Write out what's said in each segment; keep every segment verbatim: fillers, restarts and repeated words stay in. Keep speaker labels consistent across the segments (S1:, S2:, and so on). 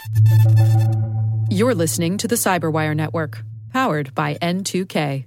S1: You're listening to the Cyberwire Network, powered by N two K.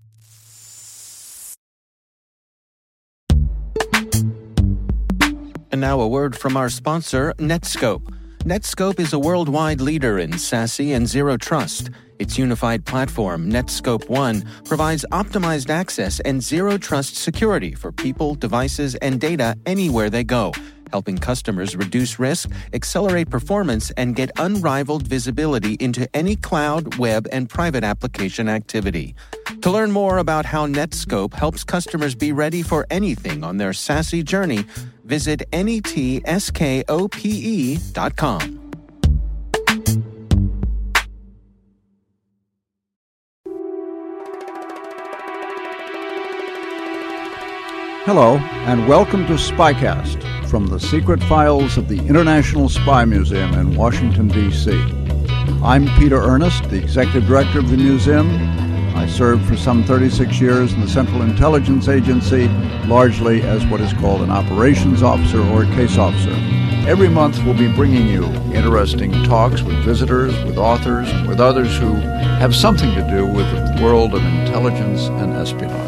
S2: And now a word from our sponsor, Netskope. Netskope is a worldwide leader in SASE and Zero Trust. Its unified platform, Netskope One, provides optimized access and Zero Trust security for people, devices, and data anywhere they go, helping customers reduce risk, accelerate performance, and get unrivaled visibility into any cloud, web, and private application activity. To learn more about how Netskope helps customers be ready for anything on their SASE journey, visit netskope dot com.
S3: Hello, and welcome to SpyCast from the secret files of the International Spy Museum in Washington, D C I'm Peter Ernest, the executive director of the museum. I served for some thirty-six years in the Central Intelligence Agency, largely as what is called an operations officer or a case officer. Every month we'll be bringing you interesting talks with visitors, with authors, and with others who have something to do with the world of intelligence and espionage.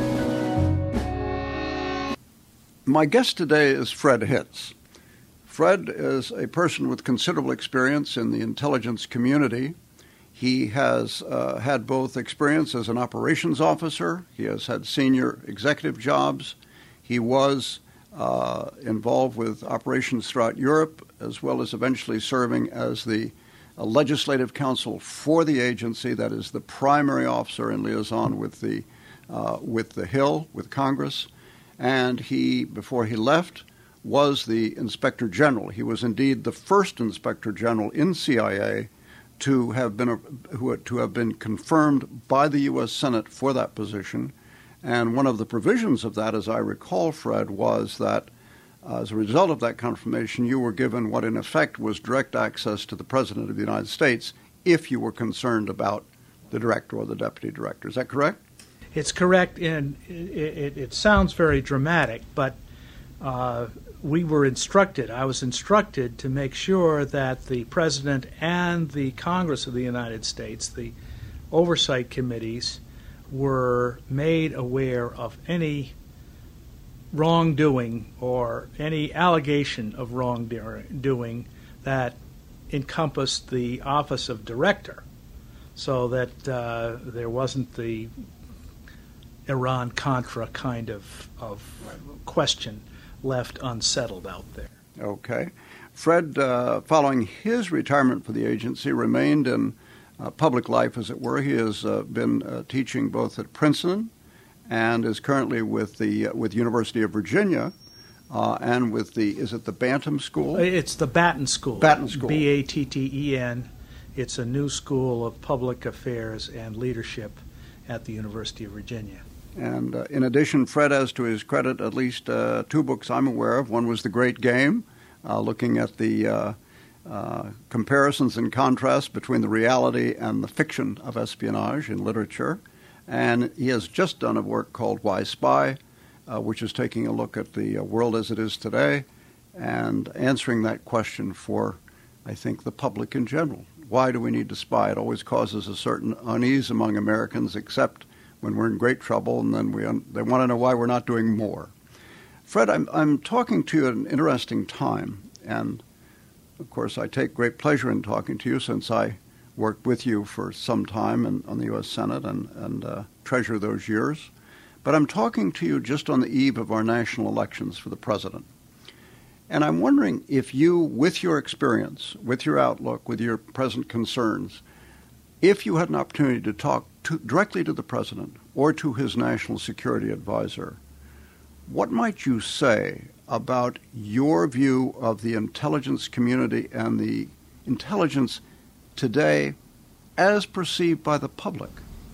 S3: My guest today is Fred Hitz. Fred is a person with considerable experience in the intelligence community. He has uh, had both experience as an operations officer. He has had senior executive jobs. He was uh, involved with operations throughout Europe, as well as eventually serving as the uh, legislative counsel for the agency, that is the primary officer in liaison with the, uh, with the Hill, with Congress. And he, before he left, was the Inspector General. He was indeed the first Inspector General in C I A to have been a, who, to have been confirmed by the U S Senate for that position. And one of the provisions of that, as I recall, Fred, was that uh, as a result of that confirmation, you were given what in effect was direct access to the President of the United States if you were concerned about the director or the deputy director. Is that correct?
S4: It's correct, and it, it, it sounds very dramatic, but uh, we were instructed, I was instructed to make sure that the President and the Congress of the United States, the oversight committees, were made aware of any wrongdoing or any allegation of wrongdoing that encompassed the office of director, so that uh, there wasn't the Iran-Contra kind of, of question left unsettled out there.
S3: Okay. Fred, uh, following his retirement for the agency, remained in uh, public life, as it were. He has uh, been uh, teaching both at Princeton and is currently with the uh, with University of Virginia uh, and with the, is it the Bantam School?
S4: It's the Batten School.
S3: Batten School.
S4: B A T T E N. It's a new school of public affairs and leadership at the University of Virginia.
S3: And uh, in addition, Fred has to his credit at least uh, two books I'm aware of. One was The Great Game, uh, looking at the uh, uh, comparisons and contrasts between the reality and the fiction of espionage in literature. And he has just done a work called Why Spy, uh, which is taking a look at the uh, world as it is today and answering that question for, I think, the public in general. Why do we need to spy? It always causes a certain unease among Americans, except when we're in great trouble, and then we un- they want to know why we're not doing more. Fred, I'm, I'm talking to you at an interesting time, and of course I take great pleasure in talking to you since I worked with you for some time in, on the U S Senate and, and uh, treasure those years. But I'm talking to you just on the eve of our national elections for the president. And I'm wondering if you, with your experience, with your outlook, with your present concerns, if you had an opportunity to talk to, directly to the president or to his national security advisor, what might you say about your view of the intelligence community and the intelligence today as perceived by the public?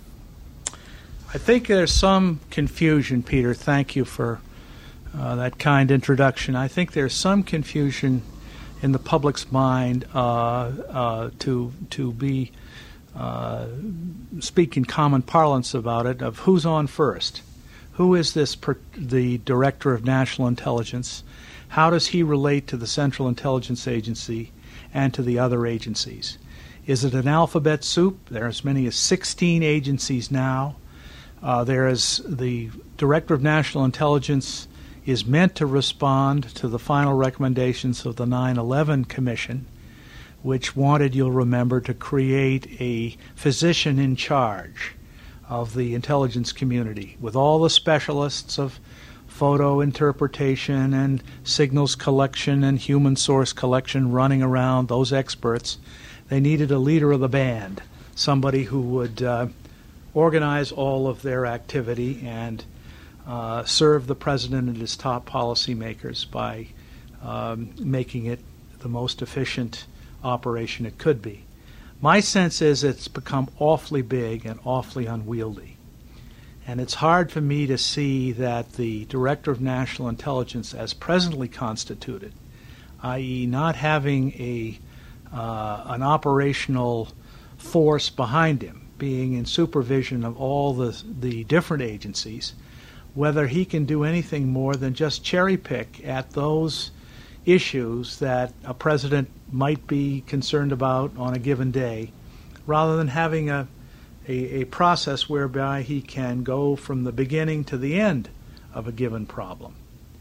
S4: I think there's some confusion, Peter. Thank you for uh, that kind introduction. I think there's some confusion in the public's mind uh, uh, to to be uh, speak in common parlance about it, of who's on first. Who is this per, the Director of National Intelligence? How does he relate to the Central Intelligence Agency? and to the other agencies. Is it an alphabet soup? There are as many as sixteen agencies now. Uh, there is the Director of National Intelligence is meant to respond to the final recommendations of the nine eleven Commission, which wanted, you'll remember, to create a physician in charge of the intelligence community with all the specialists of photo interpretation and signals collection and human source collection running around, those experts. They needed a leader of the band, somebody who would uh, organize all of their activity and uh, serve the president and his top policymakers by um, making it the most efficient operation it could be. My sense is it's become awfully big and awfully unwieldy. And it's hard for me to see that the Director of National Intelligence, as presently constituted, that is not having a uh, an operational force behind him, being in supervision of all the the different agencies, whether he can do anything more than just cherry pick at those issues that a president might be concerned about on a given day, rather than having a, a, a process whereby he can go from the beginning to the end of a given problem.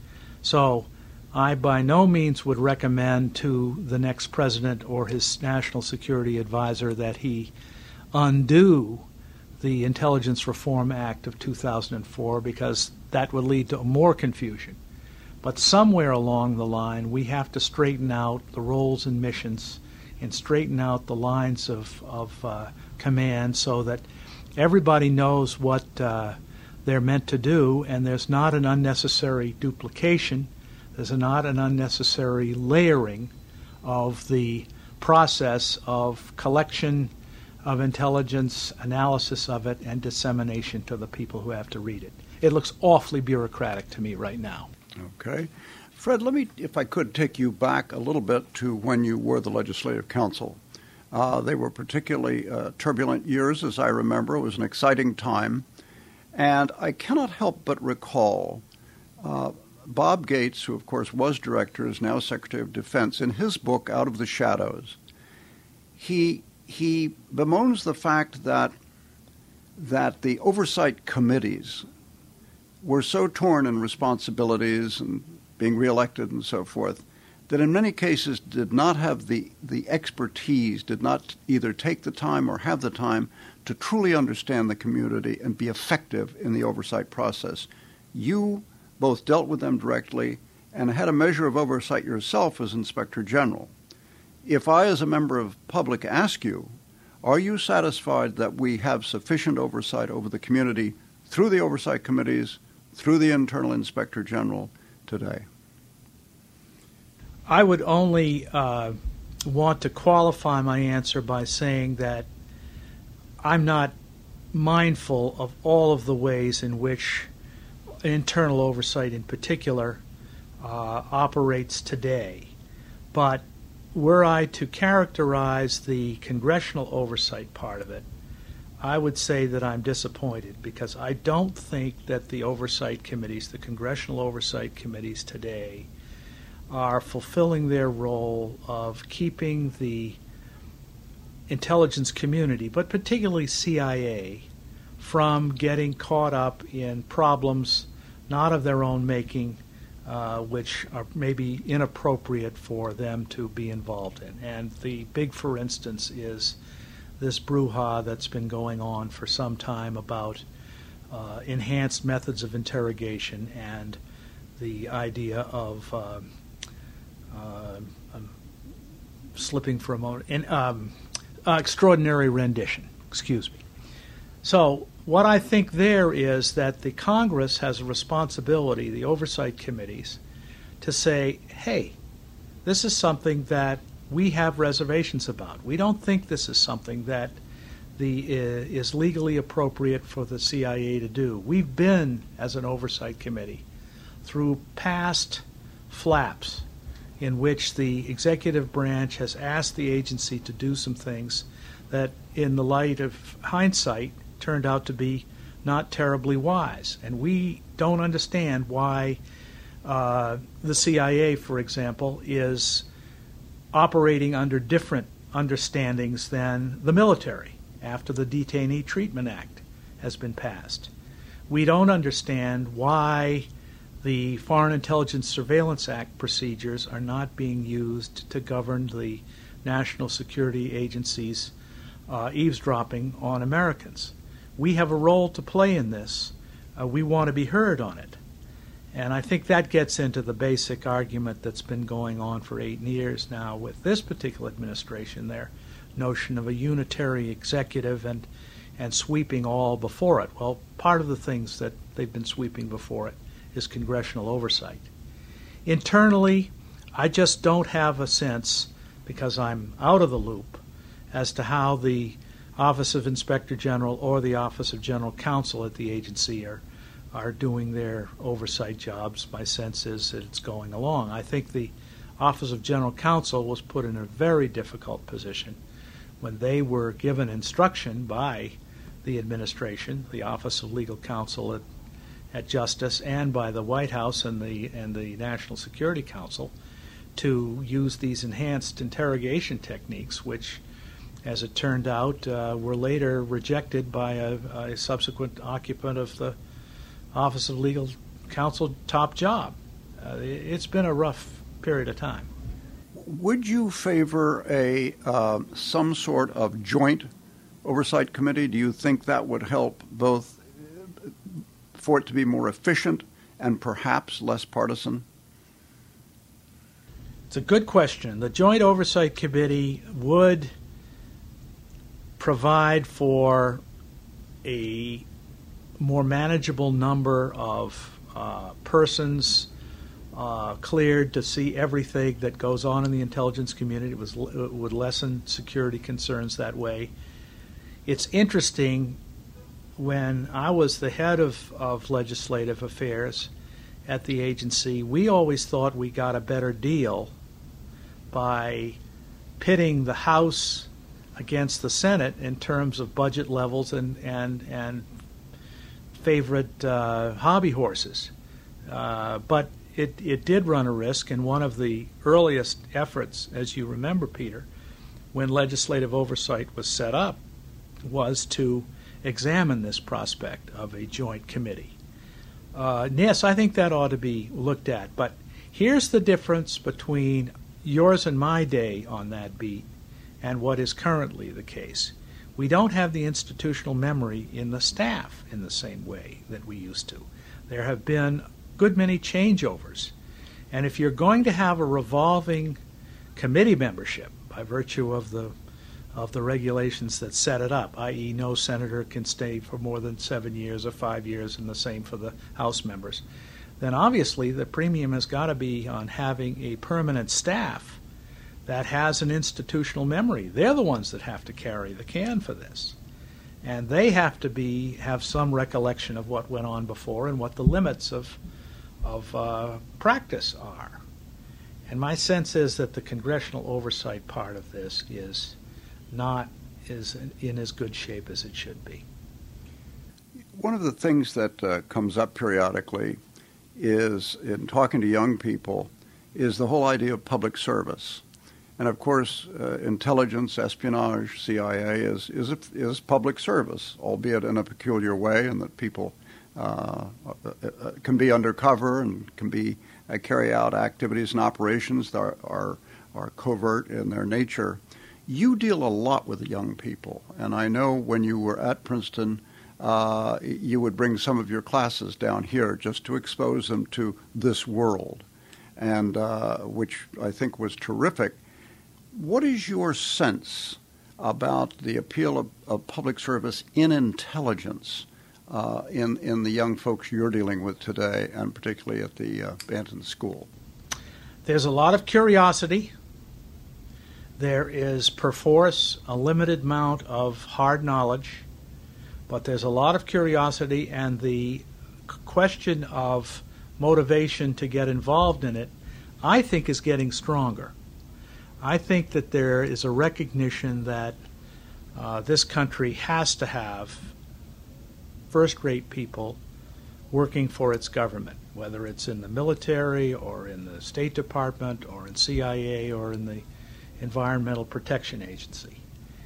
S4: So I by no means would recommend to the next president or his national security advisor that he undo the Intelligence Reform Act of two thousand four, because that would lead to more confusion. But somewhere along the line, we have to straighten out the roles and missions and straighten out the lines of, of uh, command so that everybody knows what uh, they're meant to do, and there's not an unnecessary duplication, there's not an unnecessary layering of the process of collection of intelligence, analysis of it, and dissemination to the people who have to read it. It looks awfully bureaucratic to me right now.
S3: Okay. Fred, let me, if I could, take you back a little bit to when you were the Legislative Counsel. Uh, they were particularly uh, turbulent years, as I remember. It was an exciting time. And I cannot help but recall uh, Bob Gates, who, of course, was director, is now Secretary of Defense, in his book, Out of the Shadows, he he bemoans the fact that that the oversight committees were so torn in responsibilities and being reelected and so forth, that in many cases did not have the, the expertise, did not either take the time or have the time to truly understand the community and be effective in the oversight process. You both dealt with them directly and had a measure of oversight yourself as Inspector General. If I, as a member of the public, ask you, are you satisfied that we have sufficient oversight over the community through the oversight committees, through the Internal Inspector General today?
S4: I would only uh, want to qualify my answer by saying that I'm not mindful of all of the ways in which internal oversight in particular uh, operates today. But were I to characterize the congressional oversight part of it, I would say that I'm disappointed, because I don't think that the oversight committees, the congressional oversight committees today, are fulfilling their role of keeping the intelligence community, but particularly C I A, from getting caught up in problems not of their own making, uh, which are maybe inappropriate for them to be involved in. And the big, for instance, is this brouhaha that's been going on for some time about uh, enhanced methods of interrogation and the idea of uh, uh, um, slipping for a moment, in, um, uh, extraordinary rendition, excuse me. So what I think there is that the Congress has a responsibility, the oversight committees, to say, hey, this is something that we have reservations about. We don't think this is something that the uh, is legally appropriate for the C I A to do. We've been, as an oversight committee, through past flaps in which the executive branch has asked the agency to do some things that, in the light of hindsight, turned out to be not terribly wise. And we don't understand why uh, the C I A, for example, is operating under different understandings than the military after the Detainee Treatment Act has been passed. We don't understand why the Foreign Intelligence Surveillance Act procedures are not being used to govern the national security agencies' uh, eavesdropping on Americans. We have a role to play in this. Uh, we want to be heard on it. And I think that gets into the basic argument that's been going on for eight years now with this particular administration, their notion of a unitary executive and, and sweeping all before it. Well, part of the things that they've been sweeping before it is congressional oversight. Internally, I just don't have a sense, because I'm out of the loop, as to how the Office of Inspector General or the Office of General Counsel at the agency are are doing their oversight jobs. My sense is that it's going along. I think the Office of General Counsel was put in a very difficult position when they were given instruction by the administration, the Office of Legal Counsel at, at Justice, and by the White House and the and the National Security Council to use these enhanced interrogation techniques, which, as it turned out, uh, were later rejected by a, a subsequent occupant of the Office of Legal Counsel top job. Uh, it's been a rough period of time.
S3: Would you favor a uh, some sort of joint oversight committee? Do you think that would help both for it to be more efficient and perhaps less partisan?
S4: It's a good question. The Joint Oversight Committee would provide for a more manageable number of uh, persons uh, cleared to see everything that goes on in the intelligence community. It, was, it would lessen security concerns that way. It's interesting, when I was the head of, of legislative affairs at the agency, we always thought we got a better deal by pitting the House against the Senate in terms of budget levels and, and, and favorite uh, hobby horses. Uh, but it, it did run a risk, and one of the earliest efforts, as you remember, Peter, when legislative oversight was set up, was to examine this prospect of a joint committee. Uh, yes, I think that ought to be looked at, but here's the difference between yours and my day on that beat and what is currently the case. We don't have the institutional memory in the staff in the same way that we used to. There have been a good many changeovers. And if you're going to have a revolving committee membership by virtue of the of the regulations that set it up, that is no senator can stay for more than seven years or five years, and the same for the House members, then obviously the premium has got to be on having a permanent staff that has an institutional memory. They're the ones that have to carry the can for this. And they have to be have some recollection of what went on before and what the limits of, of uh, practice are. And my sense is that the congressional oversight part of this is not is in as good shape as it should be.
S3: One of the things that uh, comes up periodically is, in talking to young people, is the whole idea of public service. And of course, uh, intelligence, espionage, C I A is is a, is public service, albeit in a peculiar way, and that people uh, uh, can be undercover and can be uh, carry out activities and operations that are, are are covert in their nature. You deal a lot with young people, and I know when you were at Princeton, uh, you would bring some of your classes down here just to expose them to this world, and uh, which I think was terrific. What is your sense about the appeal of, of public service in intelligence uh, in, in the young folks you're dealing with today, and particularly at the uh, Banton School?
S4: There's a lot of curiosity. There is, perforce, a limited amount of hard knowledge, but there's a lot of curiosity, and the question of motivation to get involved in it, I think, is getting stronger. I think that there is a recognition that uh, this country has to have first-rate people working for its government, whether it's in the military or in the State Department or in C I A or in the Environmental Protection Agency.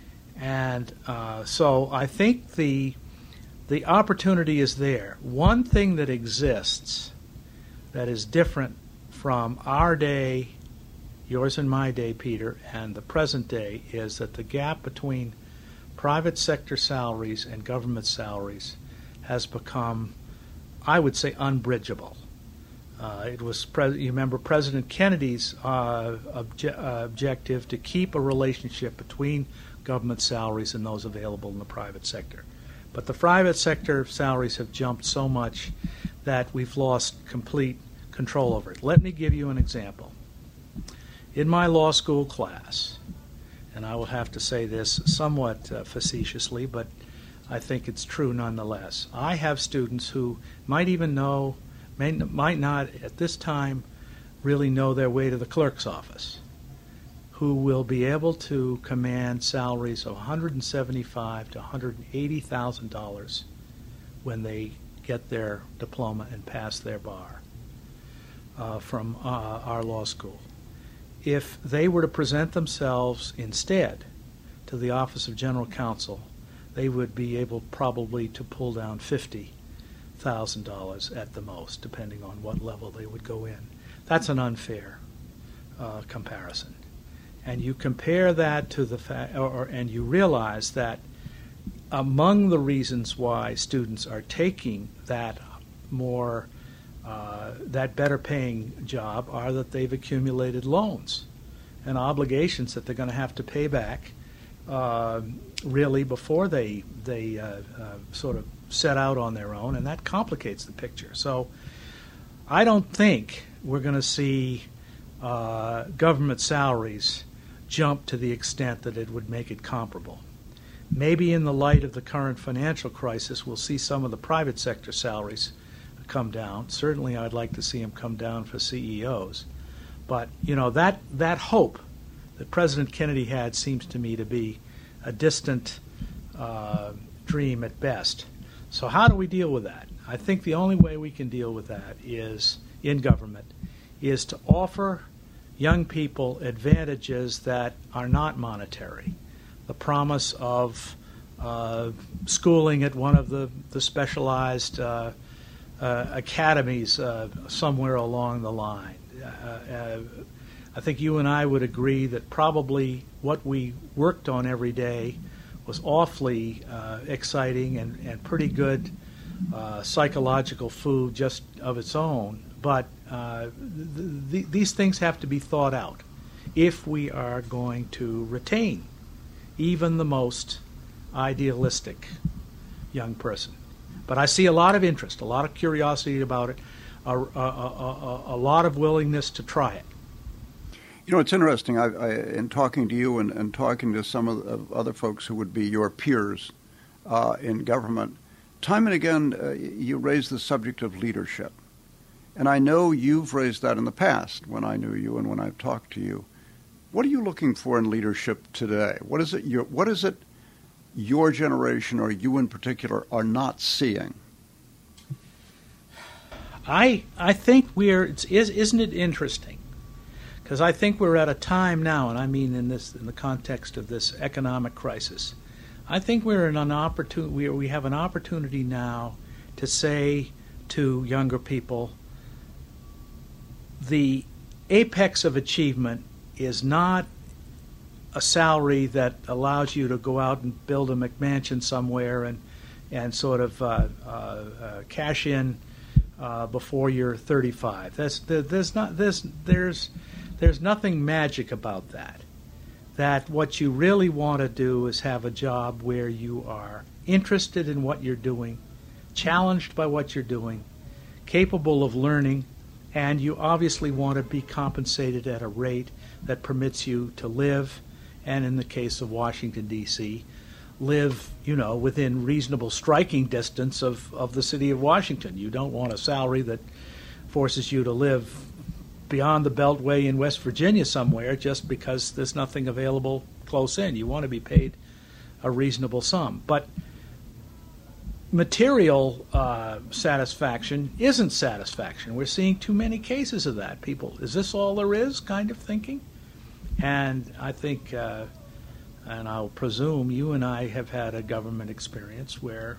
S4: And uh, so I think the the opportunity is there. One thing that exists that is different from our day, yours and my day, Peter, and the present day is that the gap between private sector salaries and government salaries has become, I would say, unbridgeable. Uh, it was, pre- you remember President Kennedy's uh, obje- uh, objective to keep a relationship between government salaries and those available in the private sector. But the private sector salaries have jumped so much that we've lost complete control over it. Let me give you an example. In my law school class, and I will have to say this somewhat uh, facetiously, but I think it's true nonetheless, I have students who might even know, may, might not at this time really know their way to the clerk's office, who will be able to command salaries of one hundred seventy-five thousand to one hundred eighty thousand dollars when they get their diploma and pass their bar uh, from uh, our law school. If they were to present themselves instead to the Office of General Counsel, they would be able probably to pull down fifty thousand dollars at the most, depending on what level they would go in. That's an unfair uh, comparison. And you compare that to the fact, or, and you realize that among the reasons why students are taking that more, uh, that better paying job are that they've accumulated loans and obligations that they're going to have to pay back uh, really before they, they uh, uh, sort of set out on their own, and that complicates the picture. So I don't think we're going to see uh, government salaries jump to the extent that it would make it comparable. Maybe in the light of the current financial crisis, we'll see some of the private sector salaries come down. Certainly I'd like to see them come down for C E Os. But, you know, that, that hope that President Kennedy had seems to me to be a distant uh, dream at best. So how do we deal with that? I think the only way we can deal with that is, in government, is to offer young people advantages that are not monetary. The promise of uh, schooling at one of the, the specialized uh, uh, academies uh, somewhere along the line. Uh, uh, I think you and I would agree that probably what we worked on every day was awfully uh, exciting and, and pretty good uh, psychological food just of its own. But uh, th- th- these things have to be thought out if we are going to retain even the most idealistic young person. But I see a lot of interest, a lot of curiosity about it, a, a, a, a lot of willingness to try it.
S3: You know, it's interesting. I, I, in talking to you and, and talking to some of, of other folks who would be your peers uh, in government, time and again uh, you raise the subject of leadership. And I know you've raised that in the past when I knew you and when I've talked to you. What are you looking for in leadership today? What is it your, what is it your generation, or you in particular, are not seeing?
S4: I I think we're it's, is, isn't it interesting? Because I think we're at a time now, and I mean in this in the context of this economic crisis, I think we're in an opportunity. We we have an opportunity now to say to younger people, the apex of achievement is not a salary that allows you to go out and build a McMansion somewhere and and sort of uh, uh, uh, cash in uh, before you're thirty-five. That's there's not there's there's there's nothing magic about that. That what you really want to do is have a job where you are interested in what you're doing, challenged by what you're doing, capable of learning, and you obviously want to be compensated at a rate that permits you to live, and in the case of Washington, D C, live, you know, within reasonable striking distance of, of the city of Washington. You don't want a salary that forces you to live beyond the Beltway in West Virginia somewhere just because there's nothing available close in. You want to be paid a reasonable sum. But material uh, satisfaction isn't satisfaction. We're seeing too many cases of that. People, is this all there is kind of thinking? And I think, uh, and I'll presume you and I have had a government experience where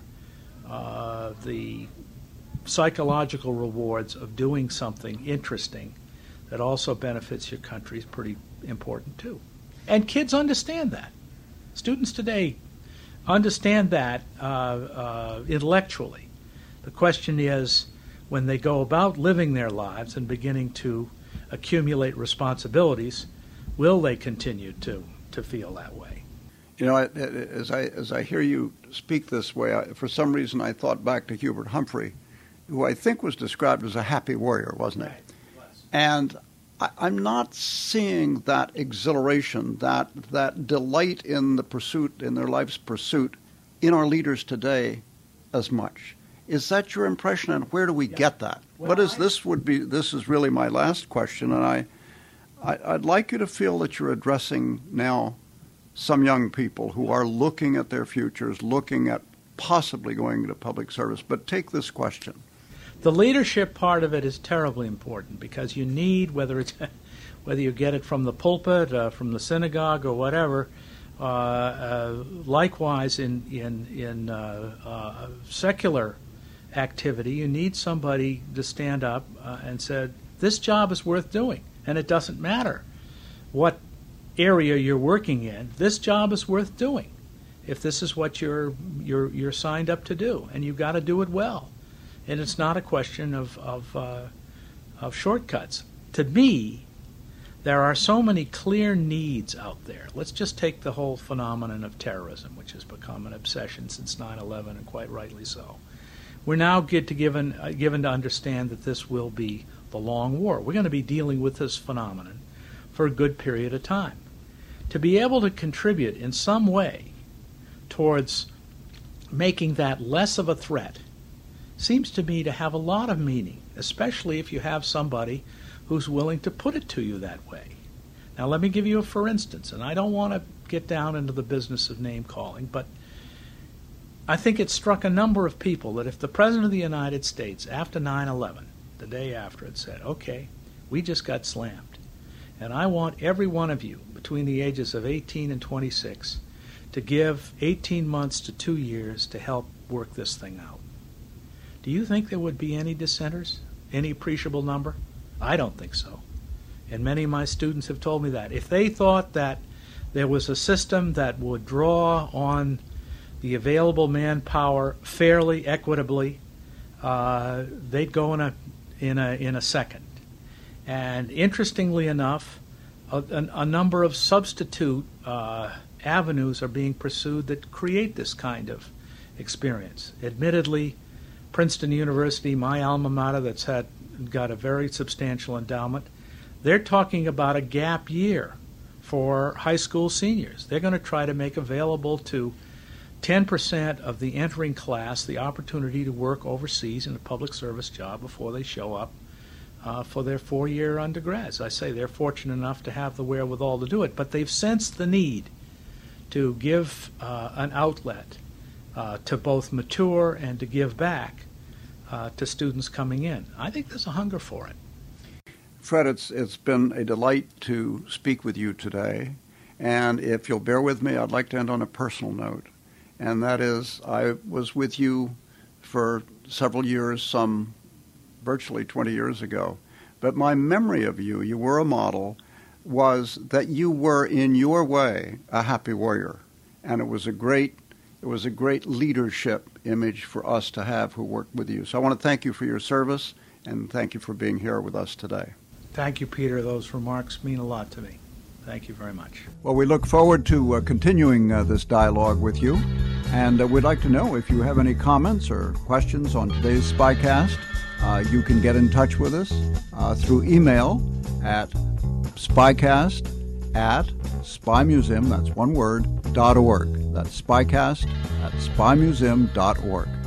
S4: uh, the psychological rewards of doing something interesting that also benefits your country is pretty important too. And kids understand that. Students today understand that uh, uh, intellectually. The question is, when they go about living their lives and beginning to accumulate responsibilities, will they continue to, to feel that way?
S3: You know, as I as I hear you speak this way, I, for some reason I thought back to Hubert Humphrey, who I think was described as a happy warrior, wasn't he?
S4: Right. Yes.
S3: And I, I'm not seeing that exhilaration, that that delight in the pursuit, in their life's pursuit, in our leaders today as much. Is that your impression, and where do we yeah. get that?
S4: Well,
S3: what is
S4: I,
S3: this? Would be this is really my last question, and I, I, I'd like you to feel that you're addressing now some young people who are looking at their futures, looking at possibly going into public service. But take this question.
S4: The leadership part of it is terribly important, because you need, whether it's whether you get it from the pulpit, uh, from the synagogue, or whatever. Uh, uh, likewise, in in in uh, uh, secular activity, you need somebody to stand up uh, and said, "This job is worth doing, and it doesn't matter what area you're working in. This job is worth doing. If this is what you're you're you're signed up to do, and you've got to do it well." And it's not a question of of, uh, of shortcuts. To me, there are so many clear needs out there. Let's just take the whole phenomenon of terrorism, which has become an obsession since nine eleven, and quite rightly so. We're now get to given uh, given to understand that this will be the long war. We're going to be dealing with this phenomenon for a good period of time. To be able to contribute in some way towards making that less of a threat seems to me to have a lot of meaning, especially if you have somebody who's willing to put it to you that way. Now, let me give you a for instance, and I don't want to get down into the business of name-calling, but I think it struck a number of people that if the President of the United States, after nine eleven, the day after, had said, "Okay, we just got slammed, and I want every one of you between the ages of eighteen and twenty-six to give eighteen months to two years to help work this thing out." Do you think there would be any dissenters? Any appreciable number? I don't think so. And many of my students have told me that. If they thought that there was a system that would draw on the available manpower fairly, equitably, uh, they'd go in a in a in a second. And interestingly enough, a, a, a number of substitute uh, avenues are being pursued that create this kind of experience. Admittedly, Princeton University, my alma mater, that's had got a very substantial endowment, they're talking about a gap year for high school seniors. They're going to try to make available to ten percent of the entering class the opportunity to work overseas in a public service job before they show up uh, for their four-year undergrads. I say they're fortunate enough to have the wherewithal to do it, but they've sensed the need to give uh, an outlet Uh, to both mature and to give back uh, to students coming in. I think there's a hunger for it.
S3: Fred, it's it's been a delight to speak with you today. And if you'll bear with me, I'd like to end on a personal note. And that is, I was with you for several years, some virtually twenty years ago. But my memory of you, you were a model, was that you were in your way a happy warrior. And it was a great It was a great leadership image for us to have who worked with you. So I want to thank you for your service, and thank you for being here with us today.
S4: Thank you, Peter. Those remarks mean a lot to me. Thank you very much.
S3: Well, we look forward to uh, continuing uh, this dialogue with you, and uh, we'd like to know if you have any comments or questions on today's Spycast. Uh, you can get in touch with us uh, through email at spycast at spymuseum, that's one word, dot org. That's spycast at spymuseum dot org.